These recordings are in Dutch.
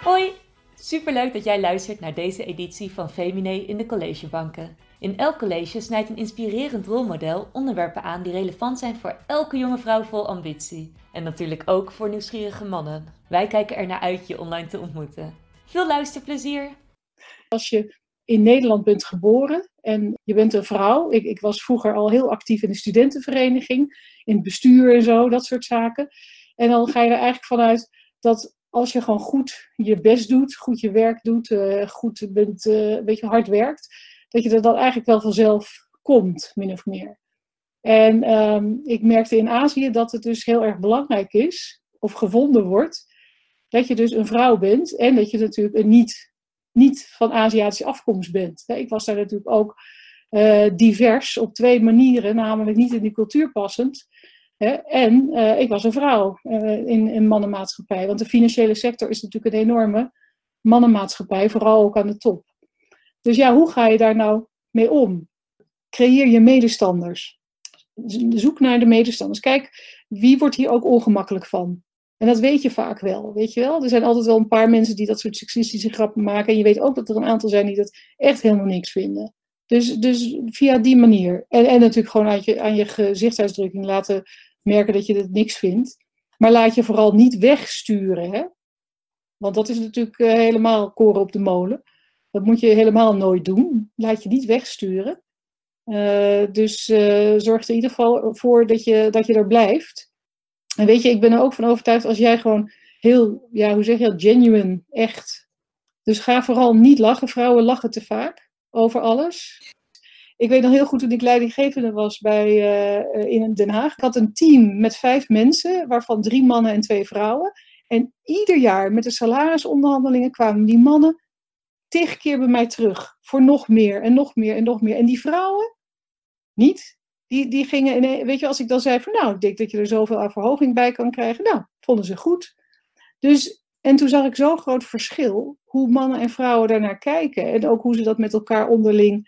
Hoi! Superleuk dat jij luistert naar deze editie van Femine in de collegebanken. In elk college snijdt een inspirerend rolmodel onderwerpen aan die relevant zijn voor elke jonge vrouw vol ambitie. En natuurlijk ook voor nieuwsgierige mannen. Wij kijken er naar uit je online te ontmoeten. Veel luisterplezier! Als je in Nederland bent geboren en je bent een vrouw. Ik was vroeger al heel actief in de studentenvereniging, in het bestuur en zo, dat soort zaken. En dan ga je er eigenlijk vanuit dat als je gewoon goed je best doet, goed je werk doet, goed bent, een beetje hard werkt, dat je er dan eigenlijk wel vanzelf komt, min of meer. En ik merkte in Azië dat het dus heel erg belangrijk is, of gevonden wordt, dat je dus een vrouw bent en dat je natuurlijk een niet van Aziatische afkomst bent. Ik was daar natuurlijk ook divers op twee manieren, namelijk niet in die cultuur passend. En ik was een vrouw in een mannenmaatschappij. Want de financiële sector is natuurlijk een enorme mannenmaatschappij, vooral ook aan de top. Dus ja, hoe ga je daar nou mee om? Creëer je medestanders. Zoek naar de medestanders. Kijk, wie wordt hier ook ongemakkelijk van? En dat weet je vaak wel, weet je wel. Er zijn altijd wel een paar mensen die dat soort seksistische grappen maken. En je weet ook dat er een aantal zijn die dat echt helemaal niks vinden. Dus via die manier. En natuurlijk gewoon aan je gezichtsuitdrukking laten merken dat je het niks vindt. Maar laat je vooral niet wegsturen. Hè? Want dat is natuurlijk helemaal koren op de molen. Dat moet je helemaal nooit doen. Laat je niet wegsturen. Dus zorg er in ieder geval voor dat je er blijft. En weet je, ik ben er ook van overtuigd als jij gewoon heel, ja, hoe zeg je dat, genuine, echt. Dus ga vooral niet lachen. Vrouwen lachen te vaak over alles. Ik weet nog heel goed toen ik leidinggevende was in Den Haag. Ik had een team met 5 mensen, waarvan 3 mannen en 2 vrouwen. En ieder jaar met de salarisonderhandelingen kwamen die mannen 10 keer bij mij terug. Voor nog meer en nog meer en nog meer. En die vrouwen niet. Die gingen, weet je, als ik dan zei van nou, ik denk dat je er zoveel aan verhoging bij kan krijgen. Nou, vonden ze goed. Dus, en toen zag ik zo'n groot verschil, hoe mannen en vrouwen daarnaar kijken. En ook hoe ze dat met elkaar onderling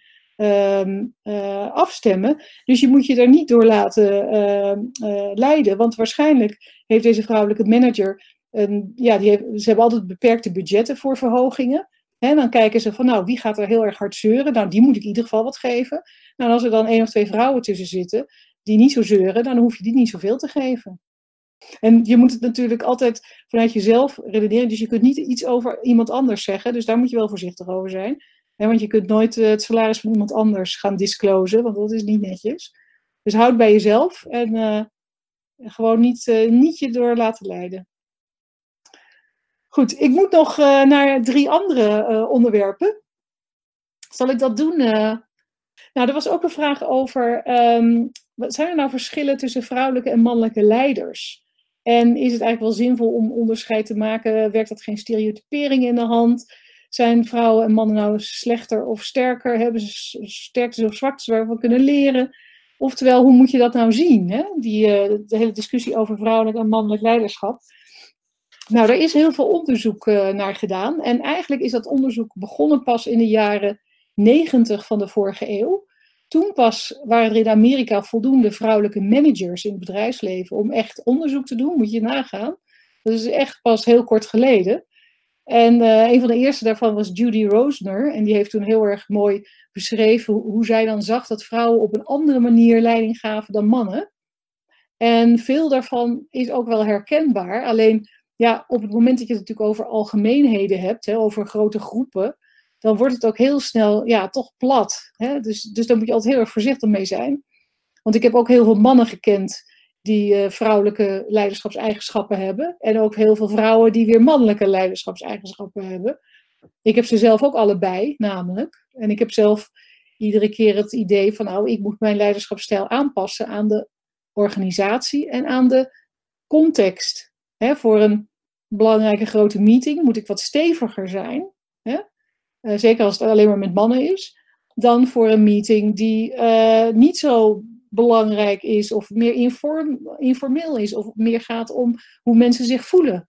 afstemmen. Dus je moet je daar niet door laten leiden. Want waarschijnlijk heeft deze vrouwelijke manager, ze hebben altijd beperkte budgetten voor verhogingen. En dan kijken ze van, nou, wie gaat er heel erg hard zeuren? Nou, die moet ik in ieder geval wat geven. Nou, en als er dan 1 of 2 vrouwen tussen zitten die niet zo zeuren, dan hoef je die niet zoveel te geven. En je moet het natuurlijk altijd vanuit jezelf redeneren. Dus je kunt niet iets over iemand anders zeggen. Dus daar moet je wel voorzichtig over zijn. Want je kunt nooit het salaris van iemand anders gaan disclosen, want dat is niet netjes. Dus houd bij jezelf en gewoon niet je door laten leiden. Goed, ik moet nog naar 3 andere onderwerpen. Zal ik dat doen? Nou, er was ook een vraag over, wat zijn er nou verschillen tussen vrouwelijke en mannelijke leiders? En is het eigenlijk wel zinvol om onderscheid te maken? Werkt dat geen stereotypering in de hand? Zijn vrouwen en mannen nou slechter of sterker? Hebben ze sterktes of zwaktes waar we van kunnen leren? Oftewel, hoe moet je dat nou zien? Hè? De hele discussie over vrouwelijk en mannelijk leiderschap. Nou, er is heel veel onderzoek naar gedaan. En eigenlijk is dat onderzoek begonnen pas in de jaren 90 van de vorige eeuw. Toen pas waren er in Amerika voldoende vrouwelijke managers in het bedrijfsleven om echt onderzoek te doen, moet je nagaan. Dat is echt pas heel kort geleden. En een van de eerste daarvan was Judy Rosner. En die heeft toen heel erg mooi beschreven hoe zij dan zag dat vrouwen op een andere manier leiding gaven dan mannen. En veel daarvan is ook wel herkenbaar. Alleen ja, op het moment dat je het natuurlijk over algemeenheden hebt, over grote groepen, dan wordt het ook heel snel toch plat. Hè? Dus daar moet je altijd heel erg voorzichtig mee zijn. Want ik heb ook heel veel mannen gekend die vrouwelijke leiderschapseigenschappen hebben. En ook heel veel vrouwen die weer mannelijke leiderschapseigenschappen hebben. Ik heb ze zelf ook allebei, namelijk. En ik heb zelf iedere keer het idee van, nou, ik moet mijn leiderschapsstijl aanpassen aan de organisatie en aan de context. Voor een belangrijke grote meeting moet ik wat steviger zijn. Zeker als het alleen maar met mannen is. Dan voor een meeting die niet zo belangrijk is of meer informeel is. Of meer gaat om hoe mensen zich voelen.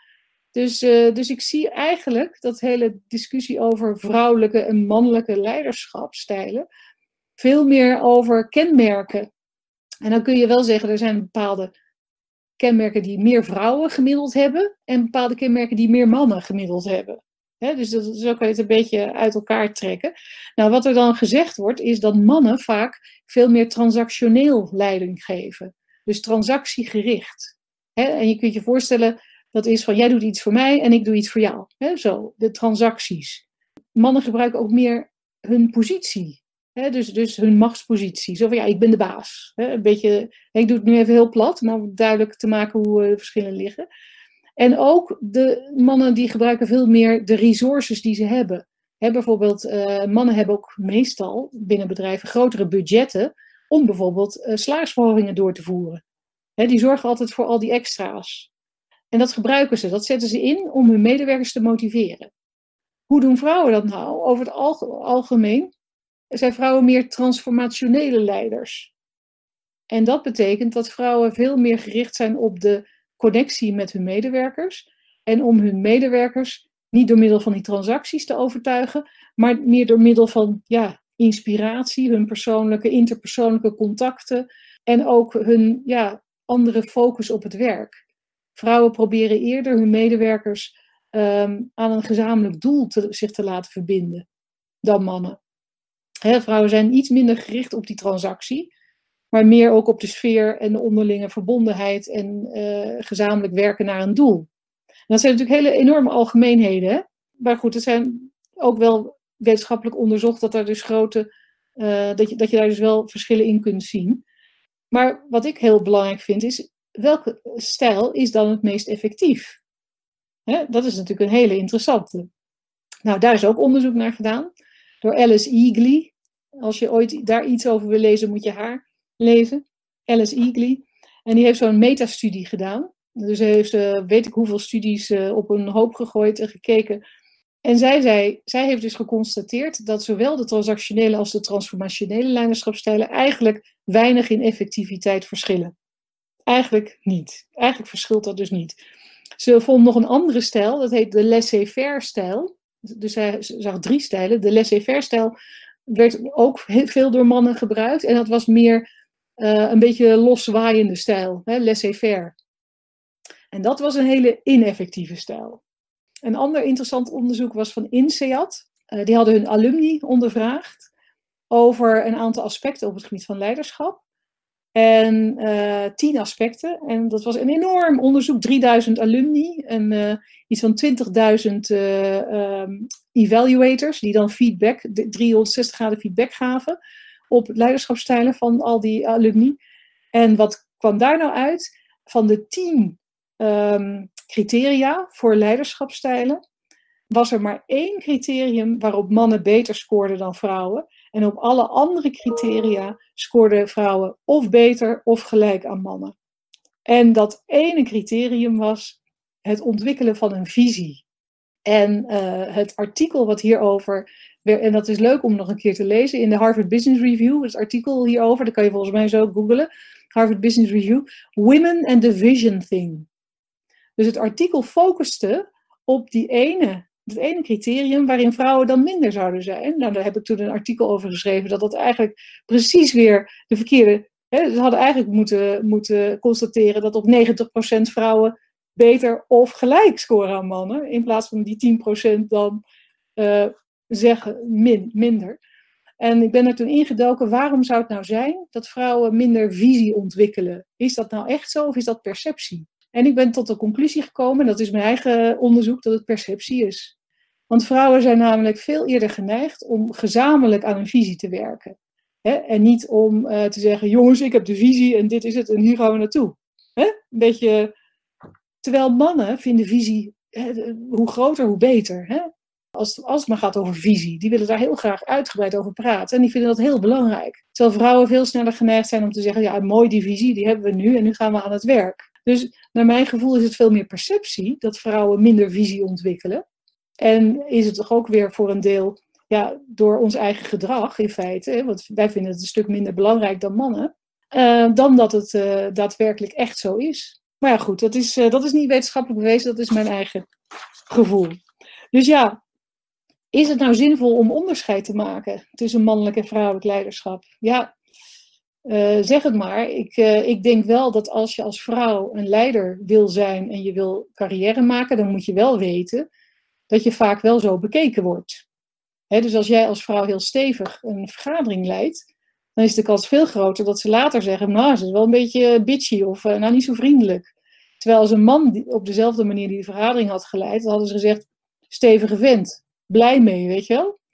Dus ik zie eigenlijk dat hele discussie over vrouwelijke en mannelijke leiderschapstijlen veel meer over kenmerken. En dan kun je wel zeggen, er zijn bepaalde kenmerken die meer vrouwen gemiddeld hebben en bepaalde kenmerken die meer mannen gemiddeld hebben. Dus zo kan je het een beetje uit elkaar trekken. Nou, wat er dan gezegd wordt, is dat mannen vaak veel meer transactioneel leiding geven. Dus transactiegericht. En je kunt je voorstellen, dat is van jij doet iets voor mij en ik doe iets voor jou. Zo, de transacties. Mannen gebruiken ook meer hun positie. Dus hun machtspositie. Zo van ja, ik ben de baas. Een beetje, ik doe het nu even heel plat, maar om duidelijk te maken hoe de verschillen liggen. En ook de mannen die gebruiken veel meer de resources die ze hebben. Bijvoorbeeld, mannen hebben ook meestal binnen bedrijven grotere budgetten om bijvoorbeeld salarisverhogingen door te voeren. Die zorgen altijd voor al die extra's. En dat gebruiken ze, dat zetten ze in om hun medewerkers te motiveren. Hoe doen vrouwen dat nou? Over het algemeen zijn vrouwen meer transformationele leiders. En dat betekent dat vrouwen veel meer gericht zijn op de connectie met hun medewerkers. En om hun medewerkers niet door middel van die transacties te overtuigen, maar meer door middel van inspiratie, hun interpersoonlijke contacten en ook hun andere focus op het werk. Vrouwen proberen eerder hun medewerkers aan een gezamenlijk doel zich te laten verbinden dan mannen. Vrouwen zijn iets minder gericht op die transactie, maar meer ook op de sfeer en de onderlinge verbondenheid en gezamenlijk werken naar een doel. En dat zijn natuurlijk hele enorme algemeenheden. Hè? Maar goed, het zijn ook wel wetenschappelijk onderzocht dat er dus dat je daar dus wel verschillen in kunt zien. Maar wat ik heel belangrijk vind is, welke stijl is dan het meest effectief? Dat is natuurlijk een hele interessante. Nou, daar is ook onderzoek naar gedaan door Alice Eagly. Als je ooit daar iets over wil lezen, moet je haar lezen. Alice Eagly. En die heeft zo'n metastudie gedaan. Dus hij heeft weet ik hoeveel studies op een hoop gegooid en gekeken. En zij heeft dus geconstateerd dat zowel de transactionele als de transformationele leiderschapsstijlen eigenlijk weinig in effectiviteit verschillen. Eigenlijk niet. Eigenlijk verschilt dat dus niet. Ze vond nog een andere stijl, dat heet de laissez-faire stijl. Dus zij zag 3 stijlen. De laissez-faire stijl werd ook veel door mannen gebruikt. En dat was meer een beetje loswaaiende stijl, laissez-faire. En dat was een hele ineffectieve stijl. Een ander interessant onderzoek was van INSEAD. Die hadden hun alumni ondervraagd over een aantal aspecten op het gebied van leiderschap. En 10 aspecten. En dat was een enorm onderzoek, 3000 alumni en iets van 20.000 evaluators die dan feedback, 360 graden feedback gaven op leiderschapsstijlen van al die alumni. En wat kwam daar nou uit? Van de 10 criteria voor leiderschapsstijlen was er maar 1 criterium waarop mannen beter scoorden dan vrouwen. En op alle andere criteria scoorden vrouwen of beter of gelijk aan mannen. En dat ene criterium was het ontwikkelen van een visie. En het artikel wat hierover, en dat is leuk om nog een keer te lezen, in de Harvard Business Review, het artikel hierover, dat kan je volgens mij zo googlen, Harvard Business Review, Women and the Vision Thing. Dus het artikel focuste op het ene criterium waarin vrouwen dan minder zouden zijn. Nou, daar heb ik toen een artikel over geschreven dat eigenlijk precies weer de verkeerde. Ze hadden eigenlijk moeten constateren dat op 90% vrouwen beter of gelijk scoren aan mannen. In plaats van die 10% dan zeggen minder. En ik ben er toen ingedoken, waarom zou het nou zijn dat vrouwen minder visie ontwikkelen? Is dat nou echt zo of is dat perceptie? En ik ben tot de conclusie gekomen, dat is mijn eigen onderzoek, dat het perceptie is. Want vrouwen zijn namelijk veel eerder geneigd om gezamenlijk aan een visie te werken. En niet om te zeggen, jongens, ik heb de visie en dit is het en hier gaan we naartoe. Een beetje, terwijl mannen vinden visie, hoe groter, hoe beter. Als het maar gaat over visie, die willen daar heel graag uitgebreid over praten. En die vinden dat heel belangrijk. Terwijl vrouwen veel sneller geneigd zijn om te zeggen, ja, mooi die visie, die hebben we nu en nu gaan we aan het werk. Dus naar mijn gevoel is het veel meer perceptie dat vrouwen minder visie ontwikkelen. En is het toch ook weer voor een deel door ons eigen gedrag in feite, want wij vinden het een stuk minder belangrijk dan mannen, dan dat het daadwerkelijk echt zo is. Maar ja goed, dat is niet wetenschappelijk bewezen, dat is mijn eigen gevoel. Dus ja, is het nou zinvol om onderscheid te maken tussen mannelijk en vrouwelijk leiderschap? Ja, zeg het maar. Ik denk wel dat als je als vrouw een leider wil zijn en je wil carrière maken, dan moet je wel weten dat je vaak wel zo bekeken wordt. Dus als jij als vrouw heel stevig een vergadering leidt, dan is de kans veel groter dat ze later zeggen, nou, ze is wel een beetje bitchy of nou niet zo vriendelijk. Terwijl als een man op dezelfde manier die de vergadering had geleid, dan hadden ze gezegd, stevige vent, blij mee, weet je wel.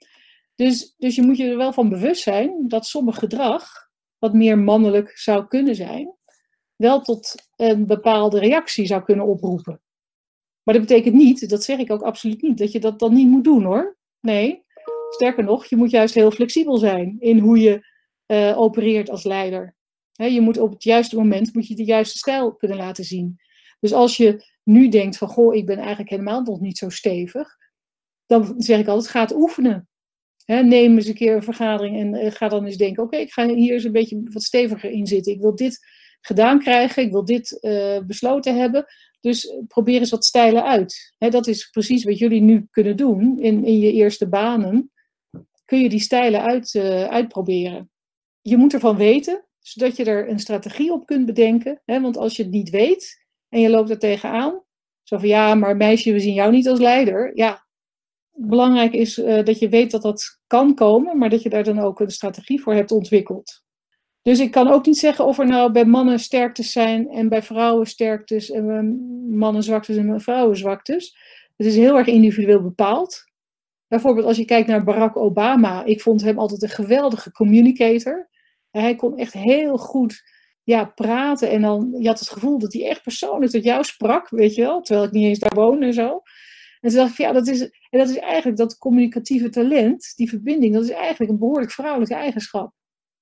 Dus je moet je er wel van bewust zijn dat sommig gedrag, wat meer mannelijk zou kunnen zijn, wel tot een bepaalde reactie zou kunnen oproepen. Maar dat betekent niet, dat zeg ik ook absoluut niet, dat je dat dan niet moet doen hoor. Nee, sterker nog, je moet juist heel flexibel zijn in hoe je opereert als leider. Je moet op het juiste moment moet je de juiste stijl kunnen laten zien. Dus als je nu denkt van, goh, ik ben eigenlijk helemaal nog niet zo stevig, dan zeg ik altijd, ga het oefenen. Neem eens een keer een vergadering en ga dan eens denken, oké, ik ga hier eens een beetje wat steviger in zitten. Ik wil dit gedaan krijgen, ik wil dit besloten hebben. Dus probeer eens wat stijlen uit. Dat is precies wat jullie nu kunnen doen in je eerste banen. Kun je die stijlen uitproberen. Je moet ervan weten, zodat je er een strategie op kunt bedenken. Want als je het niet weet en je loopt er tegenaan, zo van ja, maar meisje, we zien jou niet als leider. Ja, belangrijk is dat je weet dat dat kan komen, maar dat je daar dan ook een strategie voor hebt ontwikkeld. Dus ik kan ook niet zeggen of er nou bij mannen sterktes zijn en bij vrouwen sterktes en bij mannen zwaktes en bij vrouwen zwaktes. Het is heel erg individueel bepaald. Bijvoorbeeld als je kijkt naar Barack Obama, ik vond hem altijd een geweldige communicator. Hij kon echt heel goed praten en dan, je had het gevoel dat hij echt persoonlijk tot jou sprak, weet je wel, terwijl ik niet eens daar woon en zo. En toen dacht ik, ja, dat is eigenlijk dat communicatieve talent, die verbinding, dat is eigenlijk een behoorlijk vrouwelijke eigenschap.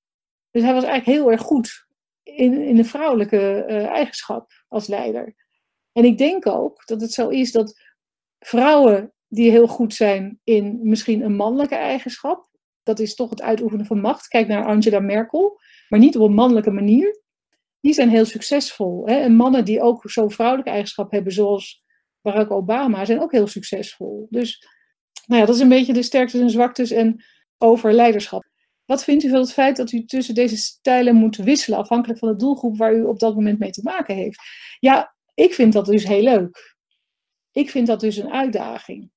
Dus hij was eigenlijk heel erg goed in de vrouwelijke eigenschap als leider. En ik denk ook dat het zo is dat vrouwen die heel goed zijn in misschien een mannelijke eigenschap, dat is toch het uitoefenen van macht. Kijk naar Angela Merkel, maar niet op een mannelijke manier. Die zijn heel succesvol. En mannen die ook zo'n vrouwelijke eigenschap hebben, zoals Barack Obama, zijn ook heel succesvol. Dus nou ja, dat is een beetje de sterktes en zwaktes en over leiderschap. Wat vindt u van het feit dat u tussen deze stijlen moet wisselen, afhankelijk van de doelgroep waar u op dat moment mee te maken heeft? Ja, ik vind dat dus heel leuk. Ik vind dat dus een uitdaging.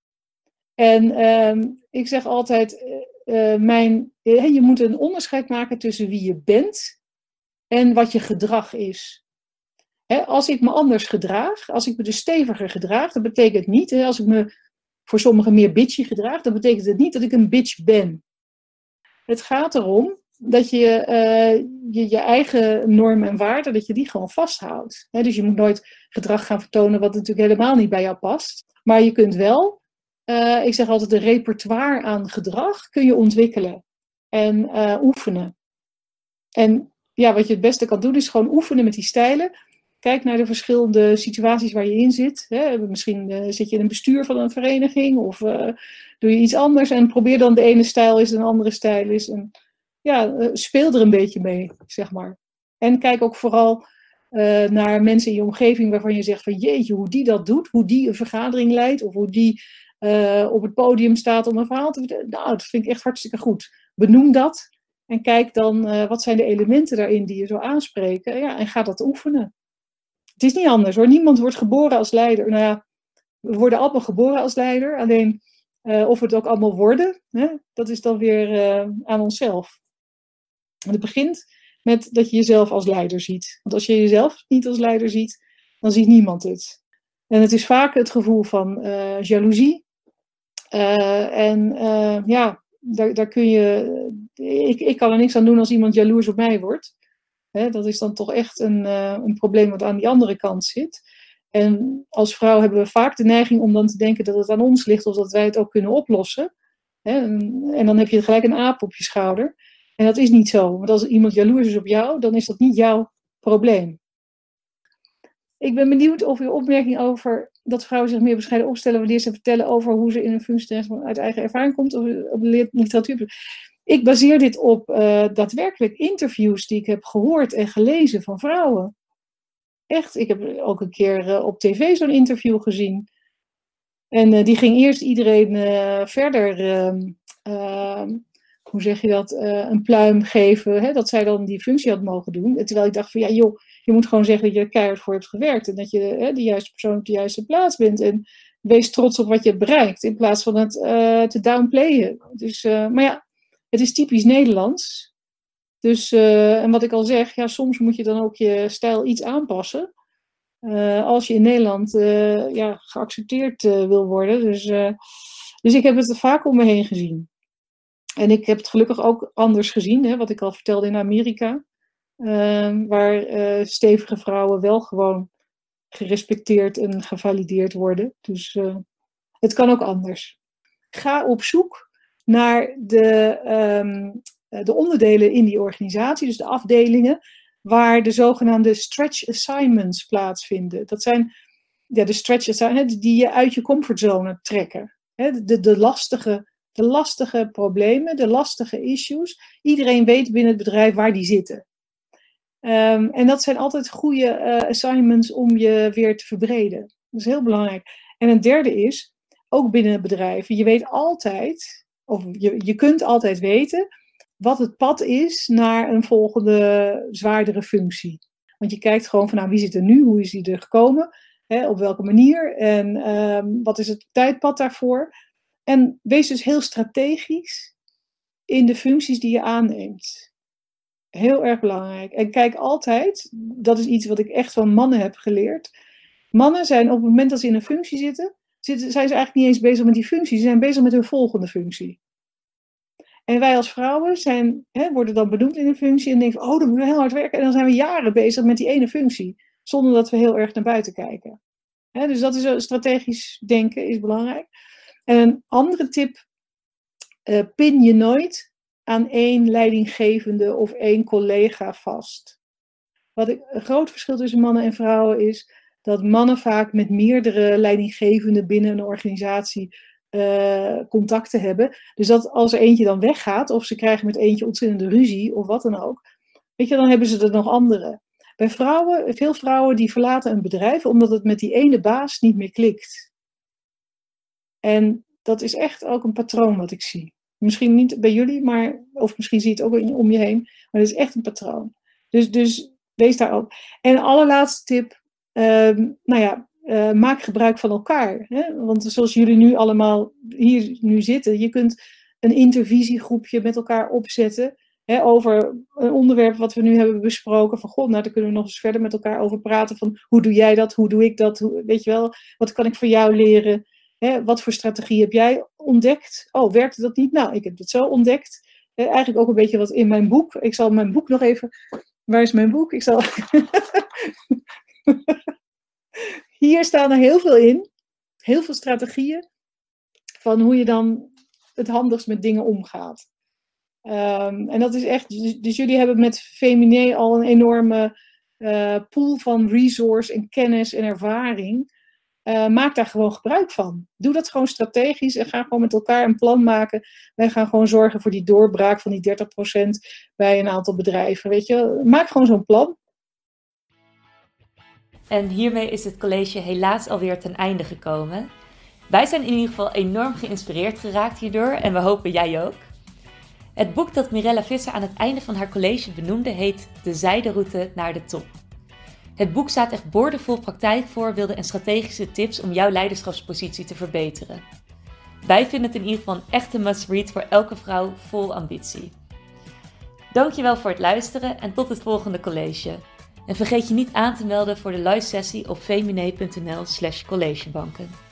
En ik zeg altijd, je moet een onderscheid maken tussen wie je bent en wat je gedrag is. Als ik me anders gedraag, als ik me dus steviger gedraag, dat betekent niet, als ik me voor sommigen meer bitchy gedraag, dan betekent het niet dat ik een bitch ben. Het gaat erom dat je je eigen normen en waarden, dat je die gewoon vasthoudt. Dus je moet nooit gedrag gaan vertonen wat natuurlijk helemaal niet bij jou past. Maar je kunt wel, ik zeg altijd, een repertoire aan gedrag kun je ontwikkelen en oefenen. En ja, wat je het beste kan doen is gewoon oefenen met die stijlen. Kijk naar de verschillende situaties waar je in zit. Misschien zit je in een bestuur van een vereniging of doe je iets anders en probeer dan de ene stijl is en de andere stijl is. En speel er een beetje mee, zeg maar. En kijk ook vooral naar mensen in je omgeving waarvan je zegt van jeetje, hoe die dat doet, hoe die een vergadering leidt of hoe die op het podium staat om een verhaal te vertellen. Nou, dat vind ik echt hartstikke goed. Benoem dat en kijk dan wat zijn de elementen daarin die je zo aanspreken. Ja, en ga dat oefenen. Het is niet anders hoor. Niemand wordt geboren als leider. Nou ja, we worden allemaal geboren als leider. Alleen of we het ook allemaal worden, dat is dan weer aan onszelf. En het begint met dat je jezelf als leider ziet. Want als je jezelf niet als leider ziet, dan ziet niemand het. En het is vaak het gevoel van jaloezie. Daar kun je... Ik kan er niks aan doen als iemand jaloers op mij wordt. Dat is dan toch echt een probleem wat aan die andere kant zit. En als vrouw hebben we vaak de neiging om dan te denken dat het aan ons ligt of dat wij het ook kunnen oplossen. En dan heb je gelijk een aap op je schouder. En dat is niet zo. Want als iemand jaloers is op jou, dan is dat niet jouw probleem. Ik ben benieuwd of uw opmerking over dat vrouwen zich meer bescheiden opstellen wanneer ze vertellen over hoe ze in een functie uit eigen ervaring komt of op de literatuur. Ik baseer dit op daadwerkelijk interviews die ik heb gehoord en gelezen van vrouwen. Echt, ik heb ook een keer op tv zo'n interview gezien. En die ging eerst iedereen verder hoe zeg je dat, een pluim geven, hè, dat zij dan die functie had mogen doen. Terwijl ik dacht van, ja joh, je moet gewoon zeggen dat je er keihard voor hebt gewerkt. En dat je de juiste persoon op de juiste plaats bent. En wees trots op wat je hebt bereikt. In plaats van het te downplayen. Dus, maar ja, het is typisch Nederlands. Dus, en wat ik al zeg, ja, soms moet je dan ook je stijl iets aanpassen. Als je in Nederland geaccepteerd wil worden. Dus ik heb het vaak om me heen gezien. En ik heb het gelukkig ook anders gezien, hè, wat ik al vertelde in Amerika. Waar stevige vrouwen wel gewoon gerespecteerd en gevalideerd worden. Dus het kan ook anders. Ga op zoek naar de onderdelen in die organisatie, dus de afdelingen, waar de zogenaamde stretch assignments plaatsvinden. Dat zijn de stretch assignments die je uit je comfortzone trekken. De lastige problemen, de lastige issues. Iedereen weet binnen het bedrijf waar die zitten. En dat zijn altijd goede assignments om je weer te verbreden. Dat is heel belangrijk. En een derde is, ook binnen het bedrijf, je weet altijd, of je kunt altijd weten, wat het pad is naar een volgende zwaardere functie. Want je kijkt gewoon van, nou, wie zit er nu? Hoe is die er gekomen? Op welke manier? En wat is het tijdpad daarvoor? En wees dus heel strategisch in de functies die je aanneemt. Heel erg belangrijk. En kijk altijd, dat is iets wat ik echt van mannen heb geleerd. Mannen zijn op het moment dat ze in een functie zitten, zijn ze eigenlijk niet eens bezig met die functie. Ze zijn bezig met hun volgende functie. En wij als vrouwen worden dan benoemd in een functie en denken, oh, dan moeten we heel hard werken. En dan zijn we jaren bezig met die ene functie, zonder dat we heel erg naar buiten kijken. Dus dat is strategisch denken, is belangrijk. En een andere tip, pin je nooit aan één leidinggevende of één collega vast. Een groot verschil tussen mannen en vrouwen is dat mannen vaak met meerdere leidinggevenden binnen een organisatie contacten hebben. Dus dat als er eentje dan weggaat, of ze krijgen met eentje ontzettende ruzie, of wat dan ook, weet je, dan hebben ze er nog andere. Bij vrouwen, veel vrouwen die verlaten een bedrijf omdat het met die ene baas niet meer klikt. En dat is echt ook een patroon wat ik zie. Misschien niet bij jullie, of misschien zie je het ook om je heen, maar het is echt een patroon. Dus wees daar ook. En de allerlaatste tip, maak gebruik van elkaar. Hè? Want zoals jullie nu allemaal hier nu zitten, je kunt een intervisiegroepje met elkaar opzetten, hè, over een onderwerp wat we nu hebben besproken. Van god, nou daar kunnen we nog eens verder met elkaar over praten. Van hoe doe jij dat, hoe doe ik dat, weet je wel, wat kan ik van jou leren? Hè, wat voor strategie heb jij ontdekt? Oh, werkte dat niet? Nou, ik heb het zo ontdekt. Eigenlijk ook een beetje wat in mijn boek. Ik zal mijn boek nog even... Waar is mijn boek? Hier staan er heel veel in. Heel veel strategieën. Van hoe je dan het handigst met dingen omgaat. En dat is echt... Dus jullie hebben met Feminé al een enorme pool van resource en kennis en ervaring. Maak daar gewoon gebruik van. Doe dat gewoon strategisch en ga gewoon met elkaar een plan maken. Wij gaan gewoon zorgen voor die doorbraak van die 30% bij een aantal bedrijven. Weet je? Maak gewoon zo'n plan. En hiermee is het college helaas alweer ten einde gekomen. Wij zijn in ieder geval enorm geïnspireerd geraakt hierdoor en we hopen jij ook. Het boek dat Mirella Visser aan het einde van haar college benoemde heet De Zijderoute naar de top. Het boek staat echt boordevol praktijkvoorbeelden en strategische tips om jouw leiderschapspositie te verbeteren. Wij vinden het in ieder geval een echte must-read voor elke vrouw vol ambitie. Dankjewel voor het luisteren en tot het volgende college. En vergeet je niet aan te melden voor de live sessie op feminé.nl/collegebanken.